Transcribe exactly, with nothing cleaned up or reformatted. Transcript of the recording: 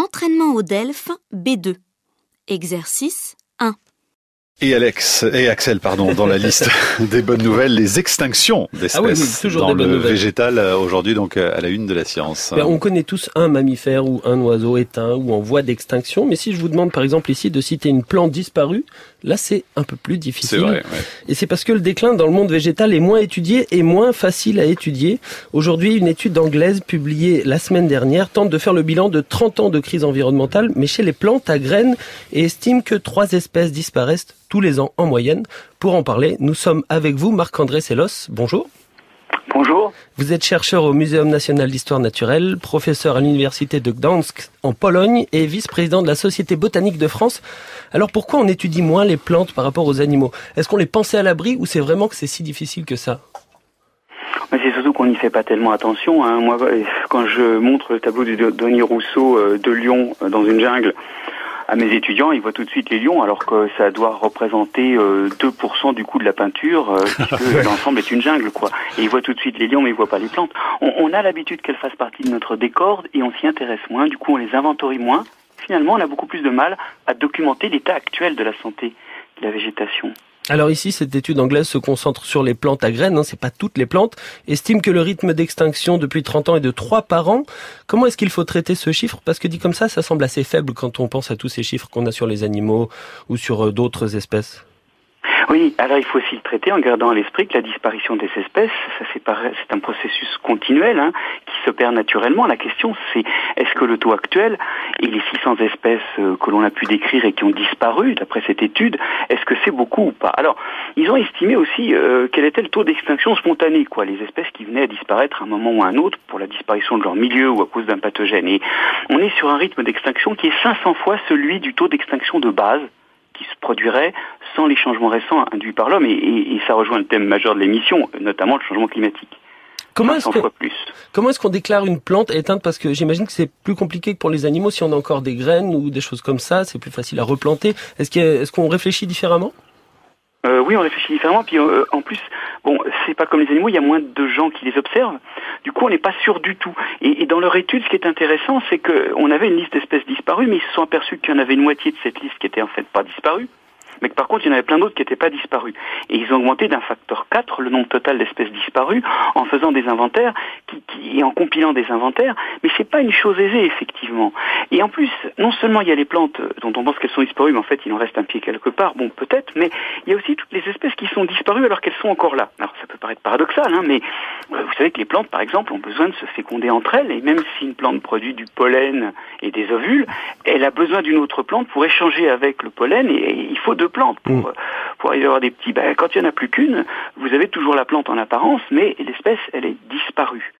Entraînement au Delphes, B deux. Exercice un. Et Alex et Axel, pardon, dans la liste des bonnes nouvelles, les extinctions d'espèces ah oui, oui, toujours dans des bonnes le nouvelles. végétal aujourd'hui, donc à la une de la science. Ben, on connaît tous un mammifère ou un oiseau éteint ou en voie d'extinction, mais si je vous demande par exemple ici de citer une plante disparue, là c'est un peu plus difficile. C'est vrai, ouais. Et c'est parce que le déclin dans le monde végétal est moins étudié et moins facile à étudier. Aujourd'hui, une étude anglaise publiée la semaine dernière tente de faire le bilan de trente ans de crise environnementale, mais chez les plantes à graines, et estime que trois espèces disparaissent tous les ans en moyenne. Pour en parler, nous sommes avec vous, Marc-André Sellos. Bonjour. Bonjour. Vous êtes chercheur au Muséum national d'histoire naturelle, professeur à l'université de Gdansk en Pologne et vice-président de la Société botanique de France. Alors pourquoi on étudie moins les plantes par rapport aux animaux ? Est-ce qu'on les pensait à l'abri ou c'est vraiment que c'est si difficile que ça ? C'est surtout qu'on n'y fait pas tellement attention. Hein. Moi, quand je montre le tableau du douanier Rousseau euh, de lions euh, dans une jungle à mes étudiants, ils voient tout de suite les lions, alors que ça doit représenter euh, deux pour cent du coût de la peinture, euh, puisque l'ensemble est une jungle, quoi. Et ils voient tout de suite les lions, mais ils voient pas les plantes. On, on a l'habitude qu'elles fassent partie de notre décor, et on s'y intéresse moins, du coup on les inventorie moins. Finalement, on a beaucoup plus de mal à documenter l'état actuel de la santé de la végétation. Alors ici, cette étude anglaise se concentre sur les plantes à graines, hein, c'est pas toutes les plantes, estime que le rythme d'extinction depuis trente ans est de trois par an. Comment est-ce qu'il faut traiter ce chiffre ? Parce que dit comme ça, ça semble assez faible quand on pense à tous ces chiffres qu'on a sur les animaux ou sur euh, d'autres espèces. Oui, alors il faut aussi le traiter en gardant à l'esprit que la disparition des espèces, ça c'est, pareil, c'est un processus continuel hein, qui s'opère naturellement. La question c'est, est-ce que le taux actuel et les six cents espèces euh, que l'on a pu décrire et qui ont disparu d'après cette étude, est-ce que c'est beaucoup ou pas ? Alors, ils ont estimé aussi euh, quel était le taux d'extinction spontanée, quoi, les espèces qui venaient à disparaître à un moment ou à un autre pour la disparition de leur milieu ou à cause d'un pathogène. Et on est sur un rythme d'extinction qui est cinq cents fois celui du taux d'extinction de base qui se produirait sans les changements récents induits par l'homme, et, et, et ça rejoint le thème majeur de l'émission, notamment le changement climatique. Comment est-ce, que, fois plus. comment est-ce qu'on déclare une plante éteinte ? Parce que j'imagine que c'est plus compliqué que pour les animaux, si on a encore des graines ou des choses comme ça, c'est plus facile à replanter. Est-ce, qu'il y a, est-ce qu'on réfléchit différemment ? Euh, oui, on réfléchit différemment, puis euh, en plus, bon, c'est pas comme les animaux, il y a moins de gens qui les observent, du coup on n'est pas sûr du tout. Et, et dans leur étude, ce qui est intéressant, c'est qu'on avait une liste d'espèces disparues, mais ils se sont aperçus qu'il y en avait une moitié de cette liste qui était en fait pas disparue, mais que par contre il y en avait plein d'autres qui n'étaient pas disparues. Et ils ont augmenté d'un facteur quatre le nombre total d'espèces disparues en faisant des inventaires qui, qui, et en compilant des inventaires, mais c'est pas une chose aisée effectivement. Et en plus, non seulement il y a les plantes dont on pense qu'elles sont disparues, mais en fait il en reste un pied quelque part, bon peut-être, mais il y a aussi toutes les espèces qui sont disparues alors qu'elles sont encore là. Alors ça peut paraître paradoxal, hein, mais euh, vous savez que les plantes par exemple ont besoin de se féconder entre elles, et même si une plante produit du pollen et des ovules, elle a besoin d'une autre plante pour échanger avec le pollen, et, et il faut deux plantes pour, mmh. pour y avoir des petits. Ben, quand il n'y en a plus qu'une, vous avez toujours la plante en apparence, mais l'espèce, elle est disparue.